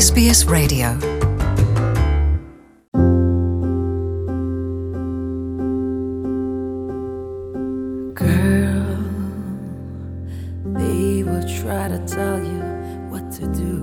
SBS Radio. Girl, they will try to tell you what to do.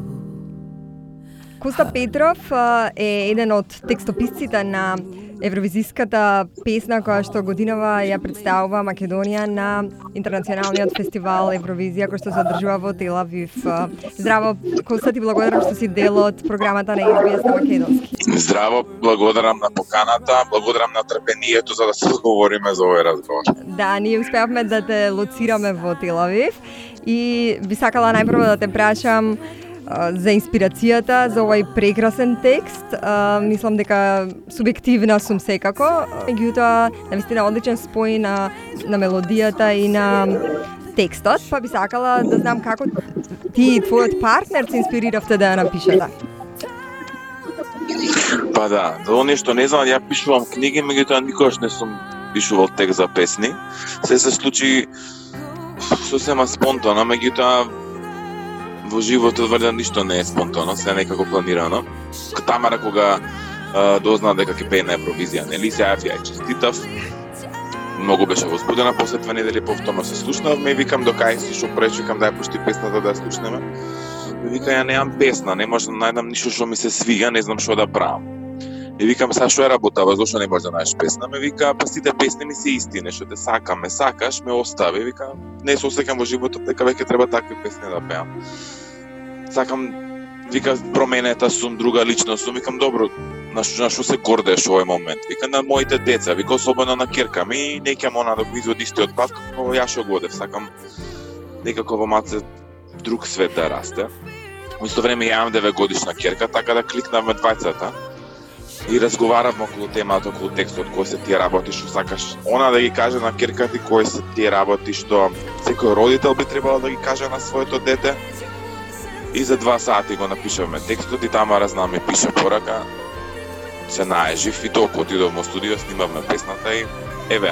Коста Петров е еден од текстоpisците на евровизиската песна која што годинава ја представува Македонија на интернационалниот фестивал Евровизија кој што се одржува во Тел Авив. Здраво, Коста, ти благодарам што си дел од програмата на SBS на македонски. Здраво, благодарам на поканата, благодарам на трпението за да се договориме за овој разговор. Да, ние успеавме да те лоцираме во Тел Авив и би сакала најпрво да те прашам за инспирацијата за овој прекрасен текст. Мислам дека субјективна сум секако, меѓутоа навистина одличен спој на мелодијата и на текстот, па би сакала да знам како ти и твојот партнер се инспириравте да ја напишете. Па да, за оние што не знаат, ја пишувам книги, меѓутоа никогаш не сум пишувал текст за песни. Се случи сосема спонтано, меѓутоа во животот врде ништо не е спонтано, се некако планирано. Тамара кога дозна дека ќе пее на Евровизија, нели се јавија и честитав. Многу беше возбудена, после 2 недели повторно се слушнавме и викам до кај си што пречи, викам да ја пушти песната да ја слушнеме. И вика ја немам песна, не можам да најдам ништо што ми се свига, не знам што да правам. И викам са што е работава, зошто не можеш да најдеш песна? Ме вика па сите песни ми се исти, нешто те сакам, ме сакаш, ме остави. Вика не се осеќам во животот дека веќе треба такви песни да пеам. Сакам, вика променета сум, друга личност сум, викам добро, на што се гордееш во овој момент? Вика на моите деца, вика особено на ќерка ми, не ќе она да го изводи истиот пат како ја што годев, сакам некако во маце друг свет да расте. Во исто време ја имам 9-годишна ќерка, така да кликнавме двајцата и разговаравме околу темата, околу текстот, кој се тие работи што сакаш. Она да ги каже на ќерка ти кои се тие работи што секој родител би требало да ги каже на своето дете. И за 2 сати го напишавме текстот и Тамара знам ми пише порака. Се наежив и толку отидов во студио, снимавме песната и еве.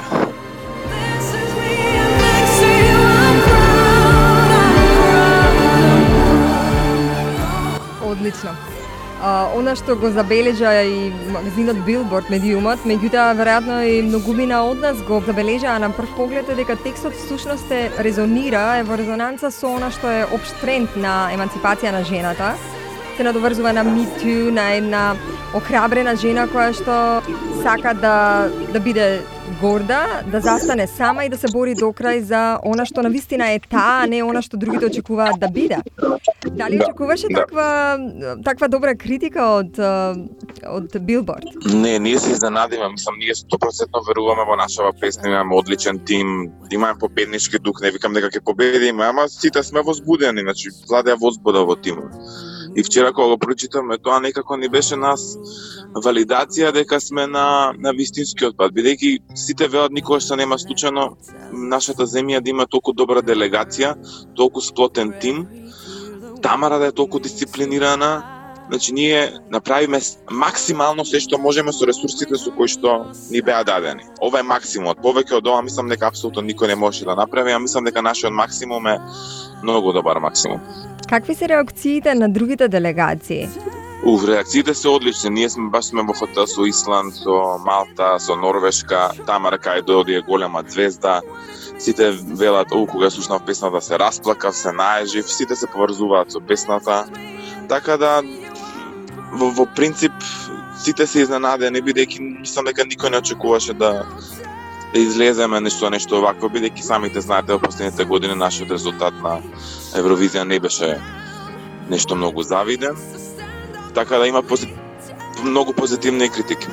Одлично. Она што го забележа и магазинот Билборд, медиумот, меѓутоа веројатно и многумина од нас го забележаа на прв поглед е дека текстот всушност резонира, е во резонанца со она што е општ тренд на емансипација на жената. Се надоврзува на Me Too, на една охрабрена жена која што сака да биде горда, да застане сама и да се бори до крај за она што навистина е таа, а не она што другите очекуваат да биде. Дали очекуваше таква добра критика од Билборд? Не, ние се изненадиме, мислам, ние 100% веруваме во нашава песна, имаме одличен тим, имаме победнички дух, не викам дека ќе победиме, ама сите сме возбудени, значи владеа возбуда во тимот. И вчера кога го прочитавме тоа, некако ни беше нас валидација дека сме на вистинскиот пат, бидејќи сите велат никогаш се нема случајно нашата земја да има толку добра делегација, толку сплотен тим, Тамара да е толку дисциплинирана. Значи ние направиме максимално се што можеме со ресурсите со кои што ни беа дадени. Ова е максимумот. Повеќе од ова мислам дека апсолутно никој не може да направи, а мислам дека нашиот максимум е многу добар максимум. Какви се реакциите на другите делегации? Реакциите се одлични. Ние сме во хотел со Исланд, со Малта, со Норвешка. Тамара кај дојде е голема звезда. Сите велат, кога слушнав песната се расплакав, се наежив, сите се поврзуваат со песната. Така да во принцип сите се изненадени, бидејќи мислам дека никој не очекуваше да излеземе нешто овакво, бидејќи самите знаете во последните години нашиот резултат на Евровизија не беше нешто многу завиден. Така да има многу позитивни критики.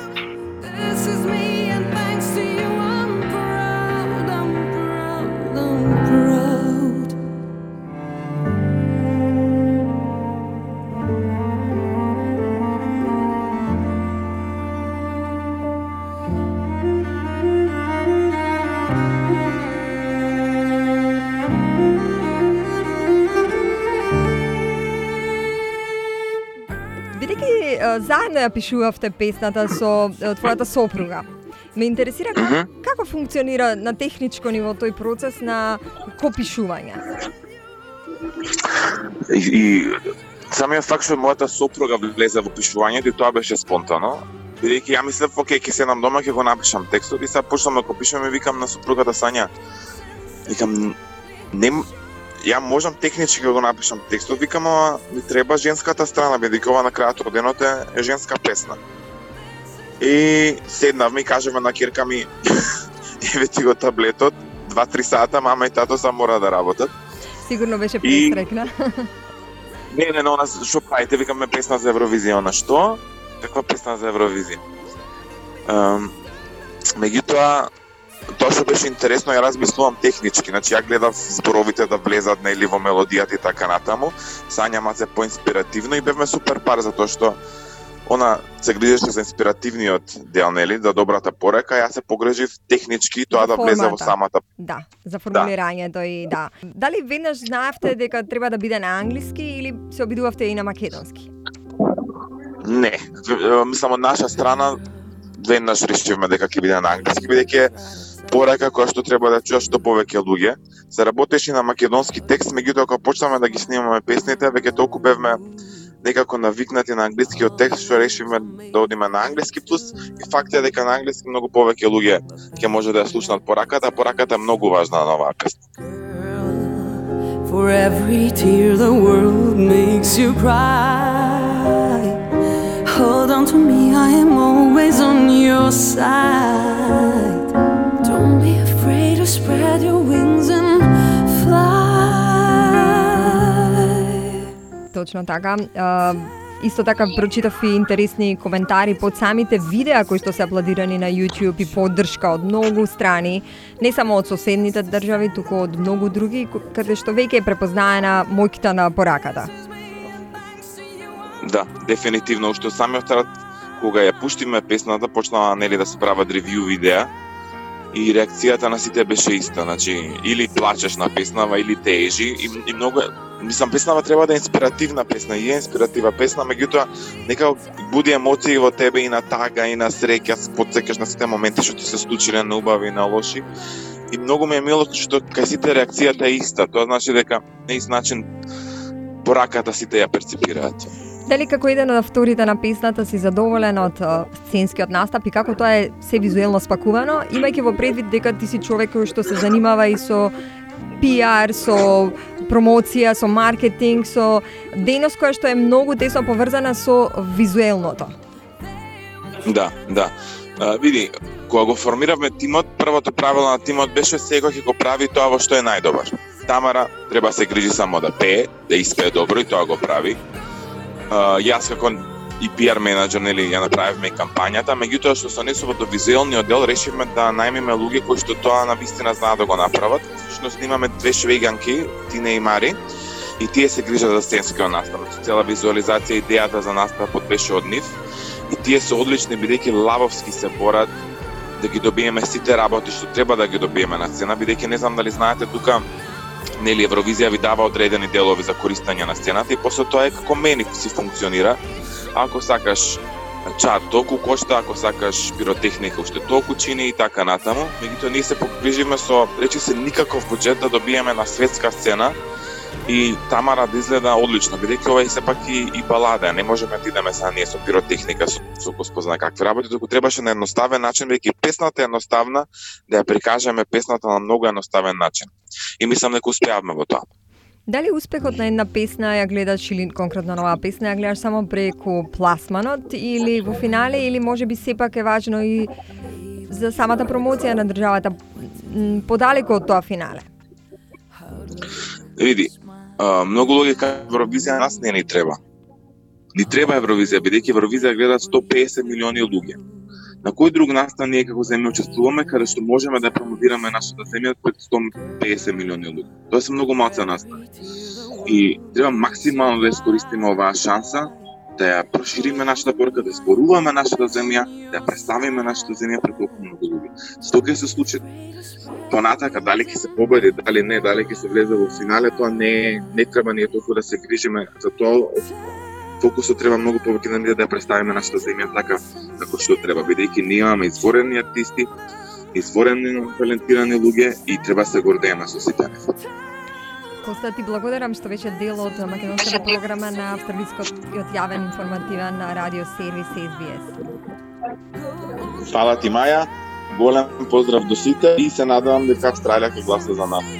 Заедно ја пишувавте песната со твојата сопруга. Ме интересира како функционира на техничко ниво тој процес на копишување. И самиот факт што мојата сопруга влезе во пишувањето и тоа беше спонтано. Бидејќи ја мислев, окей, ќе седнам дома, ќе го напишам текстот и сега почнам да го пишам и викам на сопругата Сања, викам, ја можам технички да го напишам текстот, викам, ама ми треба женската страна, бидејќи ова на крајот од денот е женска песна. И седнавме и кажеме на ќерка ми, еве ти го таблетот, 2-3 сата, мама и тато са мора да работат. Сигурно беше пресрекна. Не, она што правите, викаме песна за Евровизија, она што? Каква песна за Евровизија? Меѓутоа, тоа што беше интересно, ја размислувам технички, значи ја гледав зборовите да влезат нели во мелодијата и така натаму. Сања маце поинспиративно и бевме супер пар затоа што она се грижеше за инспиративниот дел, нели, за добрата порека, јас се погрежив технички тоа да влезе во самата. Да, за формулирањето и да. Дали веднаш знаевте дека треба да биде на англиски или се обидувавте и на македонски? Не, мислам од наша страна веднаш решивме дека ќе биде на англиски, бидејќи порека која што треба да чуеш што повеќе луѓе. Се работеше на македонски текст, меѓутоа кога почнавме да ги снимаме песните, веќе толку бевме некако навикнати на англискиот текст, што решивме да одиме на англиски, плюс и факт е дека на англиски многу повеќе луѓе ќе може да ја слушнат пораката, а пораката е многу важна на оваа песна. For every tear the world makes you cry, hold on to me, I am always on your side. Don't be afraid to spread your wings and fly. Точно така. Исто така прочитав и интересни коментари под самите видеа кои што се апладирани на YouTube и поддршка од многу страни, не само од соседните држави, туку од многу други, каде што веќе е препознаена моќта на пораката. Да, дефинитивно, уште самиот старт кога ја пуштиме песната, почнаа нели да се прават ревју видеа и реакцијата на сите беше иста, значи или плачеш на песнава или тежи и многу мислам песнава треба да е инспиративна песна, и е инспиративна песна, меѓутоа некако буди емоции во тебе и на тага и на среќа, потсекаш на сите моменти што ти се случиле на убави и на лоши. И многу ми е мило што кај сите реакцијата е иста, тоа значи дека на ист начин пораката сите ја перципираат. Дали како еден од авторите на песната си задоволен од сценскиот настап и како тоа е се визуелно спакувано, имајќи во предвид дека ти си човек кој што се занимава и со PR, со промоција, со маркетинг, со дејност која што е многу тесно поврзана со визуелното? Да. Види, кога го формиравме тимот, првото правило на тимот беше секој ќе го прави тоа во што е најдобар. Тамара треба се грижи само да пее, да испее добро и тоа го прави. Јас како и PR менеджер, нели, ја направивме и кампањата, меѓутоа што се несува до визуелниот дел, решивме да најмиме луѓе кои што тоа навистина знаат да го направат. Всушност снимаме 2 швејганки, Тине и Мари, и тие се грижат за сценскиот настап. Цела визуализација, идејата за настапот беше од нив. И тие се одлични бидејќи лавовски се борат да ги добиеме сите работи што треба да ги добиеме на сцена, бидејќи не знам дали знаете тука нели Евровизија ви дава одредени делови за користење на сцената и после тоа е како меню си функционира. Ако сакаш чат, толку кошта, ако сакаш пиротехника, уште толку чини и така натаму. Меѓутоа ние се погрижиме со речи се никаков буџет да добиеме на светска сцена и Тамара да изгледа одлично, бидејќи ова е сепак и балада, не можеме да идеме сега ние со пиротехника, со госпозна какви работи, туку требаше на едноставен начин, бидејќи песната е едноставна, да ја прикажеме песната на многу едноставен начин. И мислам дека успеавме во тоа. Дали успехот на една песна ја гледаш или конкретно на оваа песна ја гледаш само преку пласманот или во финале, или можеби сепак е важно и за самата промоција на државата подалеку од тоа финале? Види, многу луѓе кажа Евровизија нас не ни треба. Ни треба Евровизија, бидејќи Евровизија гледаат 150 милиони луѓе. На кој друг настан ние како земја учествуваме каде што можеме да промовираме нашата земја пред 150 милиони луѓе? Тоа се многу малце настан. И треба максимално да искористиме оваа шанса, да ја прошириме нашата порка, да зборуваме нашата земја, да ја представиме нашата земја пред толку многу луѓе. Што ќе се случи? Понатака, дали ќе се победи, дали не, дали ќе се влезе во финале, тоа не треба ние толку да се грижиме за тоа. Фокусот треба многу повеќе да ние да ја представиме нашата земја така како што треба, бидејќи ние имаме изворени артисти, изворени талентирани луѓе и треба се гордееме со сите нив. Коста, ти благодарам што беше дел од македонската програма на австралискиот јавен информативен радио сервис SBS. Фала ти, Маја. Голем поздрав до сите и се надевам дека Австралија ќе гласа за нас.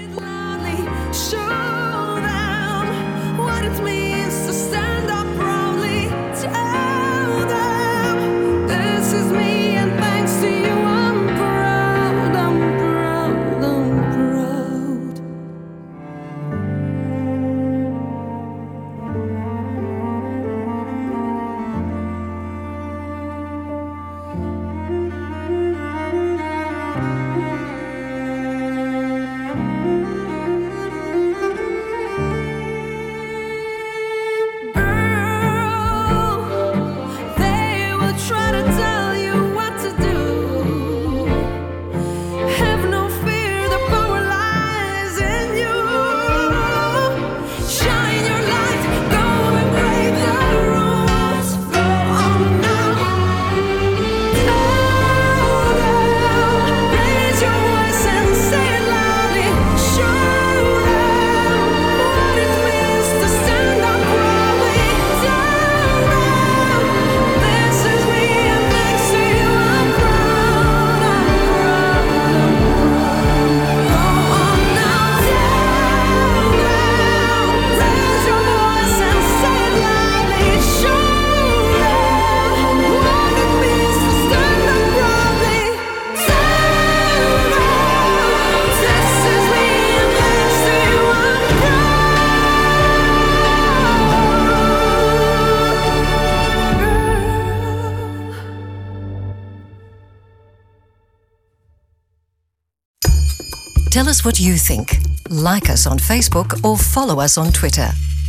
Tell us what you think. Like us on Facebook or follow us on Twitter.